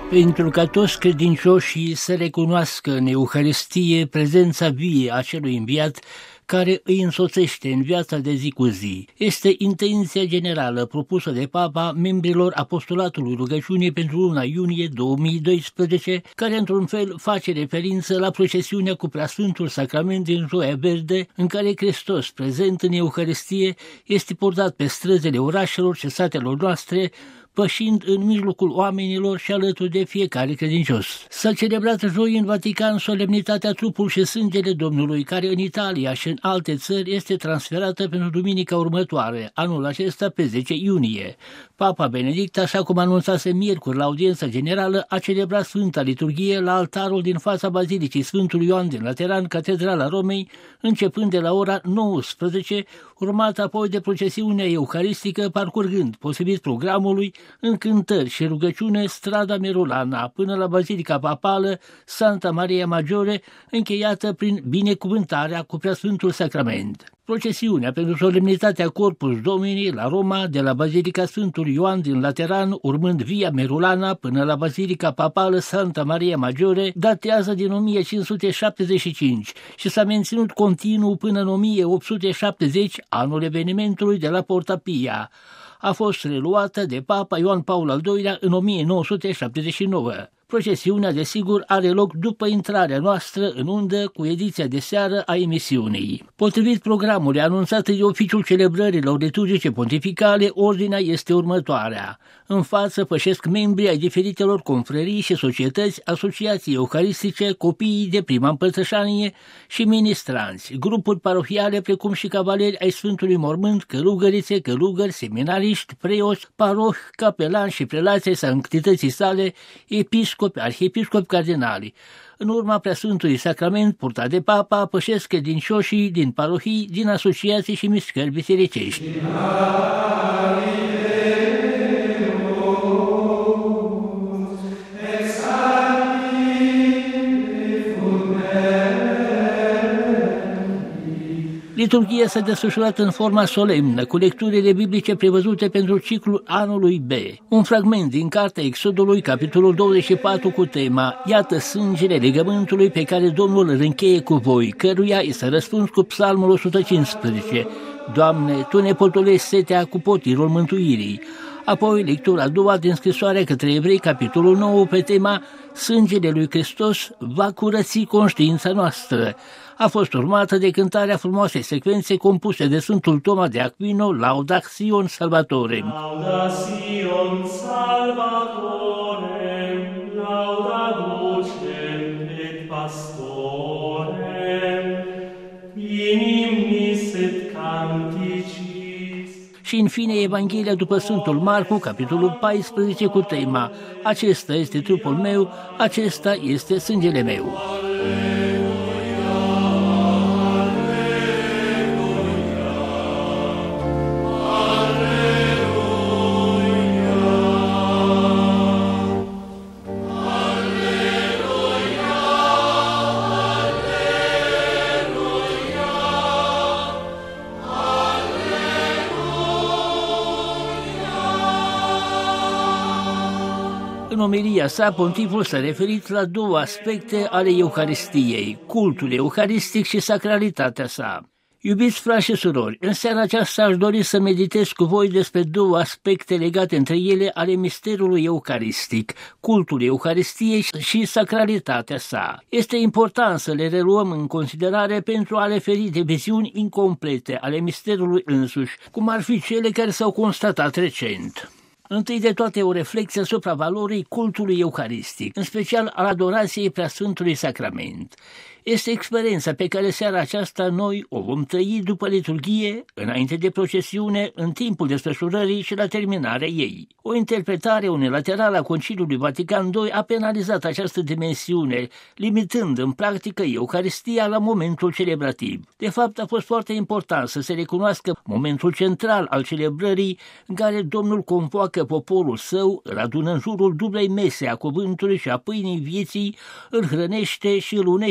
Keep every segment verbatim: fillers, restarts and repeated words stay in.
Pentru ca toți credincioșii să recunoască în Euharistie prezența vie a celui înviat care îi însoțește în viața de zi cu zi. Este intenția generală propusă de Papa membrilor Apostolatului Rugăciunii pentru luna iunie două mii doisprezece, care într-un fel face referință la procesiunea cu Preasfântul Sacrament din Joia Verde, în care Hristos, prezent în Euharistie, este purtat pe străzile orașelor și satelor noastre, pășind în mijlocul oamenilor și alături de fiecare credincios. S-a celebrat joi în Vatican solemnitatea trupul și sângele Domnului, care în Italia și în alte țări este transferată pentru duminica următoare, anul acesta pe zece iunie. Papa Benedict, așa cum anunțase miercuri la audiența generală, a celebrat Sfânta Liturghie la altarul din fața Bazilicii Sfântul Ioan din Lateran, Catedrala Romei, începând de la ora nouăsprezece, urmat apoi de procesiunea euharistică, parcurgând, potrivit programului, în cântări și rugăciune, strada Merulana, până la Bazilica Papală Santa Maria Maggiore, încheiată prin binecuvântarea cu Preasfântul Sacrament. Procesiunea pentru solemnitatea Corpus Domini la Roma, de la Bazilica Sfântul Ioan din Lateran, urmând Via Merulana până la Bazilica Papală Santa Maria Maggiore, datează din o mie cinci sute șaptezeci și cinci și s-a menținut continuu până în o mie opt sute șaptezeci, anul evenimentului de la Porta Pia. A fost reluată de Papa Ioan Paul al doilea în o mie nouă sute șaptezeci și nouă. Procesiunea, desigur, are loc după intrarea noastră în undă cu ediția de seară a emisiunii. Potrivit programului anunțat de oficiul celebrărilor liturgice pontificale, ordinea este următoarea. În față pășesc membrii ai diferitelor confrerii și societăți, asociații euharistice, copiii de prima împărtășanie și ministranți, grupuri parohiale precum și cavaleri ai Sfântului Mormânt, călugărițe, călugări, seminariști, preoți, parohi, capelani și prelații sanctității sale, episcopi, arhiepiscopi, cardinali. În urma Preasfântului Sacrament purtat de Papa, pășesc credincioșii din parohii, din asociații și mișcări bisericești. Liturghia s-a desfășurat în forma solemnă, cu lecturile biblice prevăzute pentru ciclul anului B. Un fragment din Cartea Exodului, capitolul douăzeci și patru, cu tema Iată sângele legământului pe care Domnul îl încheie cu voi, căruia i s-a răspuns cu Psalmul o sută cincisprezece. Doamne, Tu ne potolești setea cu potirul mântuirii. Apoi lectura a doua din scrisoarea către Evrei, capitolul nouă, pe tema Sângele lui Hristos va curăți conștiința noastră. A fost urmată de cântarea frumoasei secvențe compuse de Sfântul Toma de Aquino, Laudațion Salvatorem. Laudațion Salvatorem, lauda ducem et pastorem, inimis et canticis. Și în fine Evanghelia după Sfântul Marcu, capitolul paisprezece, cu tema Acesta este trupul meu, acesta este sângele meu. În omelia sa, pontiful s-a referit la două aspecte ale Euharistiei, cultul euharistic și sacralitatea sa. Iubiți frați și surori, în seara aceasta aș dori să meditez cu voi despre două aspecte legate între ele ale misterului euharistic, cultul Euharistiei și sacralitatea sa. Este important să le reluăm în considerare pentru a le feri de viziuni incomplete ale misterului însuși, cum ar fi cele care s-au constatat recent. Întâi de toate o reflexie asupra valorii cultului euharistic, în special al adorației Preasfântului Sacrament. Este experiența pe care seara aceasta noi o vom trăi după liturghie, înainte de procesiune, în timpul desfășurării și la terminarea ei. O interpretare unilaterală a Conciliului Vatican doi a penalizat această dimensiune, limitând în practică Euharistia la momentul celebrativ. De fapt, a fost foarte important să se recunoască momentul central al celebrării, în care Domnul convoacă poporul său, îl adună în jurul dublei mese a cuvântului și a pâinii vieții, îl hrănește și îl unește cu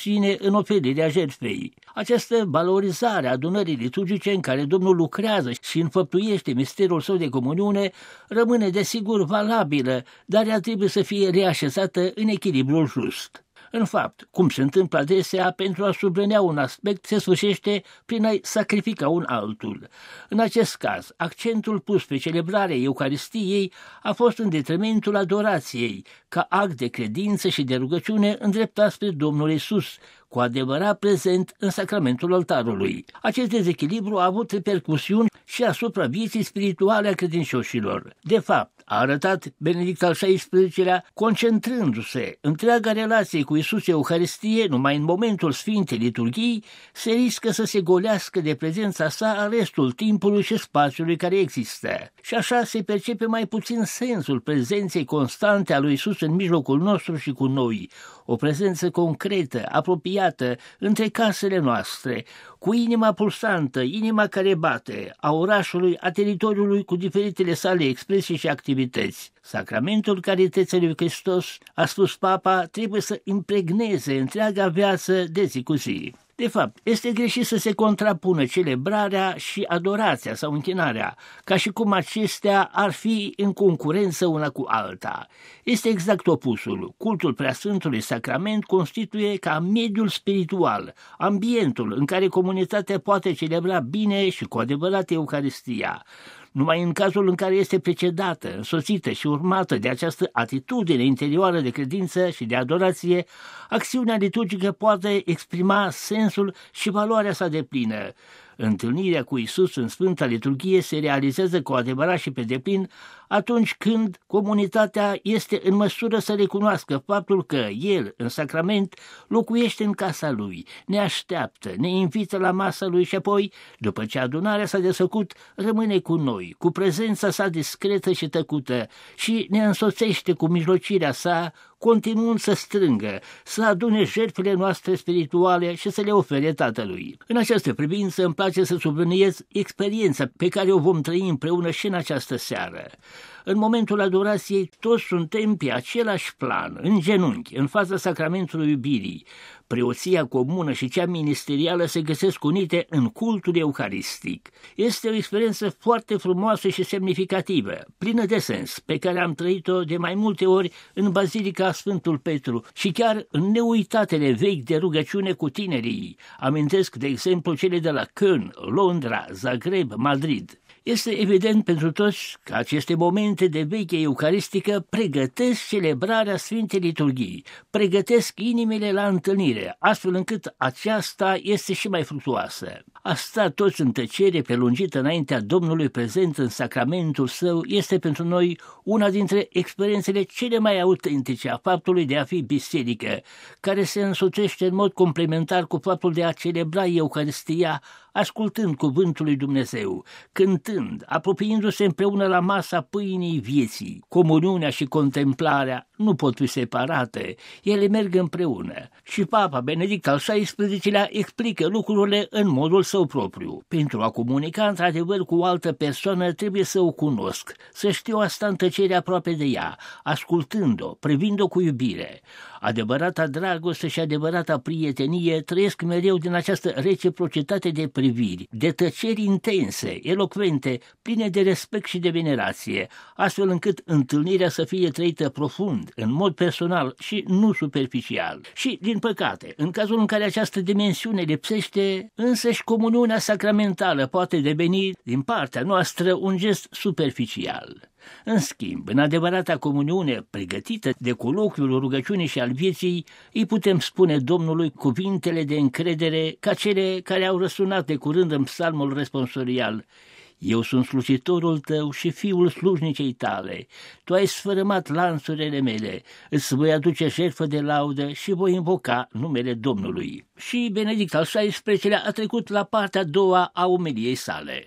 susține în oferirea jertfei. Această valorizare a adunării liturgice în care Domnul lucrează și înfăptuiește misterul său de comuniune rămâne desigur valabilă, dar ea trebuie să fie reașezată în echilibrul just. În fapt, cum se întâmplă adesea, pentru a sublinia un aspect se sfârșește prin a sacrifica un altul. În acest caz, accentul pus pe celebrarea Euharistiei a fost în detrimentul adorației, ca act de credință și de rugăciune îndreptat spre Domnul Iisus, cu adevărat prezent în sacramentul altarului. Acest dezechilibru a avut repercusiuni și asupra vieții spirituale a credincioșilor. De fapt, a arătat Benedict al șaisprezecelea, concentrându-se întreaga relație cu Iisus Euharistie numai în momentul Sfintei Liturghii, se riscă să se golească de prezența sa restul timpului și spațiului care există. Și așa se percepe mai puțin sensul prezenței constante a lui Iisus în mijlocul nostru și cu noi, o prezență concretă, apropiată, între casele noastre, cu inima pulsantă, inima care bate, a orașului, a teritoriului cu diferitele sale expresii și activități. Sacramentul Carității lui Hristos, a spus Papa, trebuie să impregneze întreaga viață de zi cu zi. De fapt, este greșit să se contrapună celebrarea și adorația sau închinarea, ca și cum acestea ar fi în concurență una cu alta. Este exact opusul. Cultul Preasfântului Sacrament constituie ca mediul spiritual, ambientul în care comunitatea poate celebra bine și cu adevărat Euharistia. Numai în cazul în care este precedată, însoțită și urmată de această atitudine interioară de credință și de adorație, acțiunea liturgică poate exprima sensul și valoarea sa deplină. Întâlnirea cu Iisus în Sfânta Liturghie se realizează cu adevărat și pe deplin atunci când comunitatea este în măsură să recunoască faptul că El, în sacrament, locuiește în casa Lui, ne așteaptă, ne invită la masa Lui și apoi, după ce adunarea s-a desfăcut, rămâne cu noi, cu prezența sa discretă și tăcută și ne însoțește cu mijlocirea sa, continuând să strângă, să adune jertfele noastre spirituale și să le ofere Tatălui. În această privință îmi place să subliniez experiența pe care o vom trăi împreună și în această seară. În momentul adorației toți suntem pe același plan, în genunchi, în fața sacramentului iubirii. Preoția comună și cea ministerială se găsesc unite în cultul euharistic. Este o experiență foarte frumoasă și semnificativă, plină de sens, pe care am trăit-o de mai multe ori în Bazilica Sfântul Petru și chiar în neuitatele vechi de rugăciune cu tinerii. Amintesc, de exemplu, cele de la Köln, Londra, Zagreb, Madrid. Este evident pentru toți că aceste momente de veche eucaristică pregătesc celebrarea Sfintei Liturghii, pregătesc inimile la întâlnire, astfel încât aceasta este și mai fructuoasă. A sta toți în tăcere prelungită înaintea Domnului prezent în sacramentul său este pentru noi una dintre experiențele cele mai autentice a faptului de a fi biserică, care se însoțește în mod complementar cu faptul de a celebra Euharistia, ascultând cuvântul lui Dumnezeu, cântând, apropiindu-se împreună la masa pâinii vieții. Comuniunea și contemplarea nu pot fi separate, ele merg împreună. Și Papa Benedict al șaisprezecelea explică lucrurile în modul său propriu. Pentru a comunica într-adevăr cu o altă persoană trebuie să o cunosc, să știu asta în tăcere aproape de ea, ascultând-o, privind-o cu iubire. Adevărata dragoste și adevărata prietenie trăiesc mereu din această reciprocitate de priviri, de tăceri intense, elocvente, pline de respect și de venerație, astfel încât întâlnirea să fie trăită profund, în mod personal și nu superficial. Și, din păcate, în cazul în care această dimensiune lipsește, însăși comuniunea sacramentală poate deveni, din partea noastră, un gest superficial. În schimb, în adevărata comuniune pregătită de coloquiul rugăciunii și al vieții, îi putem spune Domnului cuvintele de încredere ca cele care au răsunat de curând în psalmul responsorial. Eu sunt slujitorul tău și fiul slujnicei tale. Tu ai sfărâmat lanțurile mele, îți voi aduce jertfă de laudă și voi invoca numele Domnului. Și Benedict al șaisprezecelea a trecut la partea a doua a omiliei sale.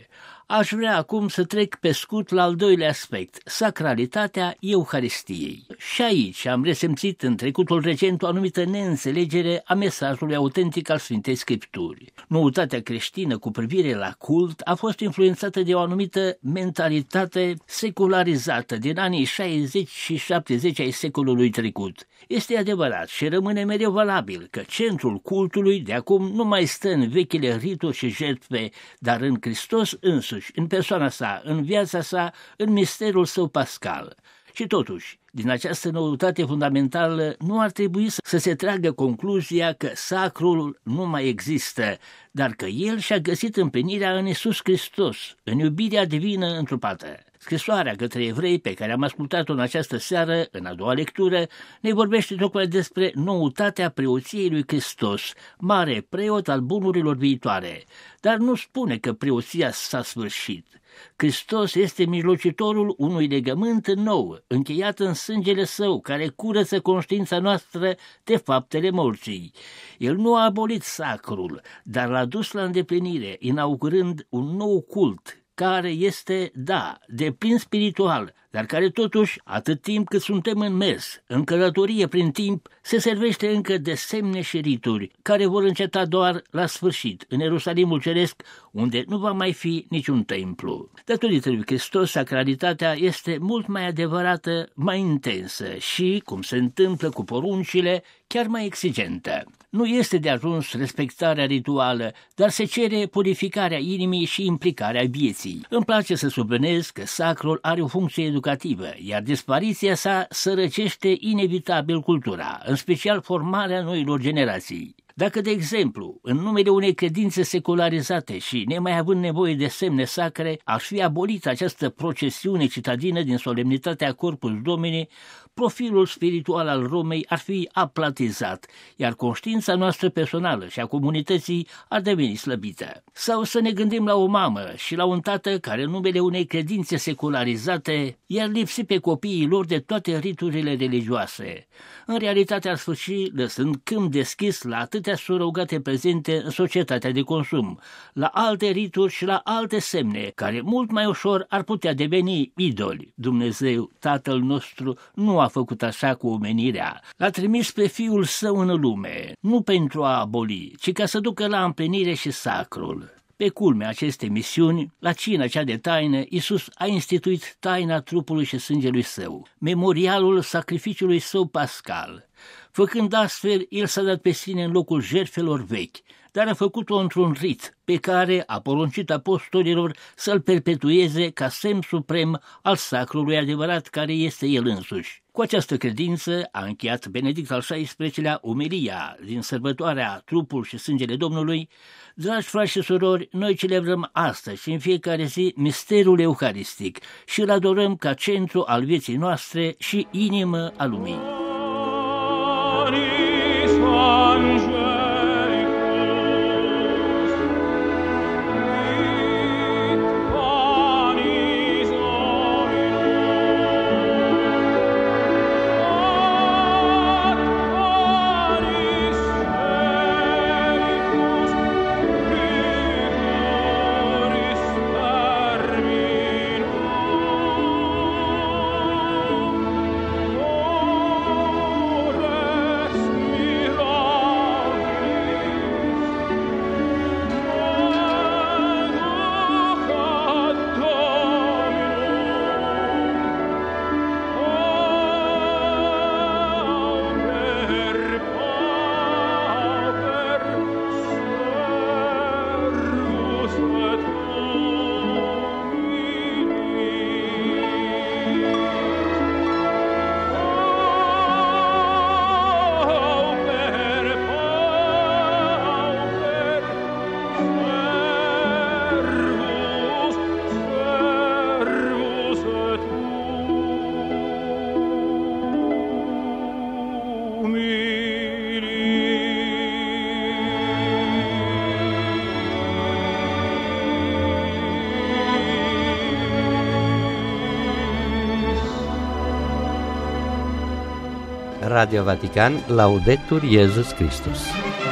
Aș vrea acum să trec pe scurt la al doilea aspect, sacralitatea Euharistiei. Și aici am resimțit în trecutul recent o anumită neînțelegere a mesajului autentic al Sfintei Scripturi. Noutatea creștină cu privire la cult a fost influențată de o anumită mentalitate secularizată din anii șaizeci și șaptezeci ai secolului trecut. Este adevărat și rămâne mereu valabil că centrul cultului de acum nu mai stă în vechile rituri și jertfe, dar în Hristos însuși, în persoana sa, în viața sa, în misterul său pascal. Și totuși, din această noutate fundamentală nu ar trebui să se tragă concluzia că sacrul nu mai există, dar că el și-a găsit împlinirea în Iisus Hristos, în iubirea divină întrupată. Scrisoarea către evrei pe care am ascultat-o în această seară, în a doua lectură, ne vorbește tocmai despre noutatea preoției lui Hristos, mare preot al bunurilor viitoare, dar nu spune că preoția s-a sfârșit. Hristos este mijlocitorul unui legământ nou, încheiat în sângele său, care curăță conștiința noastră de faptele morții. El nu a abolit sacrul, dar l-a dus la îndeplinire, inaugurând un nou cult, care este, da, deplin spiritual, dar care totuși, atât timp cât suntem în mers, în călătorie prin timp, se servește încă de semne și rituri, care vor înceta doar la sfârșit, în Ierusalimul Ceresc, unde nu va mai fi niciun templu. Datorită lui Hristos, sacralitatea este mult mai adevărată, mai intensă și, cum se întâmplă cu poruncile, chiar mai exigentă. Nu este de ajuns respectarea rituală, dar se cere purificarea inimii și implicarea vieții. Îmi place să subliniez că sacrul are o funcție educativă, iar dispariția sa sărăcește inevitabil cultura, în special formarea noilor generații. Dacă, de exemplu, în numele unei credințe secularizate și nemai având nevoie de semne sacre, aș fi abolită această procesiune citadină din solemnitatea Corpus Domini, profilul spiritual al Romei ar fi aplatizat, iar conștiința noastră personală și a comunității ar deveni slăbită. Sau să ne gândim la o mamă și la un tată care, în numele unei credințe secularizate, i-ar lipsi pe copiii lor de toate riturile religioase. În realitate ar sfârși lăsând câmp deschis la atâtea surogate prezente în societatea de consum, la alte rituri și la alte semne, care mult mai ușor ar putea deveni idoli. Dumnezeu, Tatăl nostru, nu a făcut așa cu omenirea. L-a trimis pe Fiul Său în lume, nu pentru a aboli, ci ca să ducă la împlinire și sacrul. Pe culmea acestei misiuni, la cina cea de taină, Iisus a instituit taina trupului și sângelui Său, memorialul sacrificiului Său pascal. Făcând astfel, El s-a dat pe sine în locul jertfelor vechi, dar a făcut-o într-un rit pe care a poruncit apostolilor să-l perpetueze ca semn suprem al sacrului adevărat care este El însuși. Cu această credință a încheiat Benedict al șaisprezecelea omelia din sărbătoarea Trupul și Sângele Domnului. Dragi frați și surori, noi celebrăm astăzi și în fiecare zi misterul euharistic și îl adorăm ca centru al vieții noastre și inimă a lumii. Radio Vatican, Laudetur Jesus Christus.